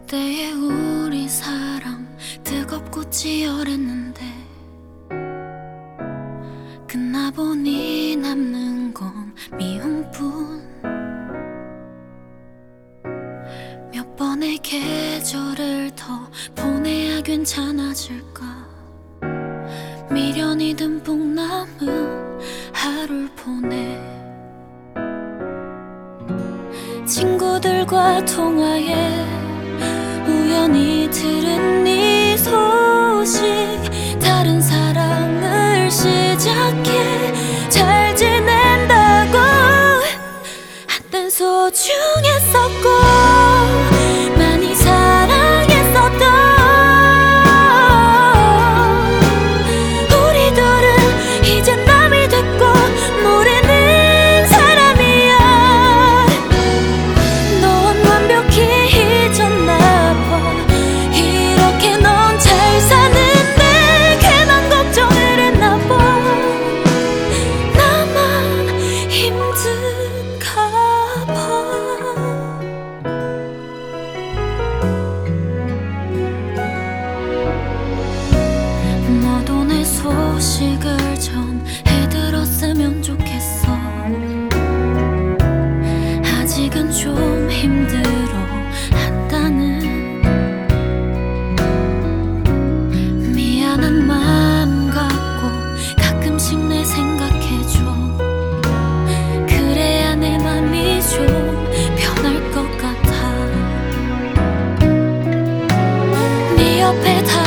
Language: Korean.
그때의 우리 사랑 뜨겁고 치열했는데 끝나보니 남는 건 미움뿐. 몇 번의 계절을 더 보내야 괜찮아질까. 미련이 듬뿍 남은 하루를 보내. 친구들과 통화에 우연히 들은 네 소식. 다른 사랑을 시작해 잘 지낸다고. 한땐 소중했었고 많이 사랑했었던 우리 둘은 이제 남이 됐고 모르는 사람이야. 넌 완벽히 잊었나 봐. 이렇게 넌 잘 사는데 괜한 걱정을 했나 봐. 나만 힘든가 봐. 너도 내 소식을 전해들었으면 좋겠어. 아직은 좀 힘들어 한다는 미안한 마음 갖고 가끔씩 내 생각해줘. 그래야 내 맘이 좀 변할 것 같아. 네 옆에 다